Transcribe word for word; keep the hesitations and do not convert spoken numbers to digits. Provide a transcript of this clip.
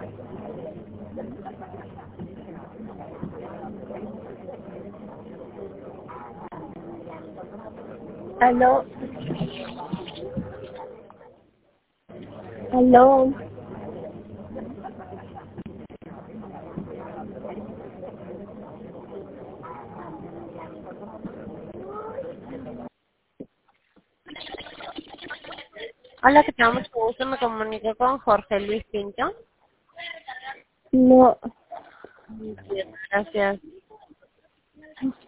Aló. Aló. Hola, que tal? Mucho gusto. Me comunico con Jorge Luis Pinto. No. Bien, gracias.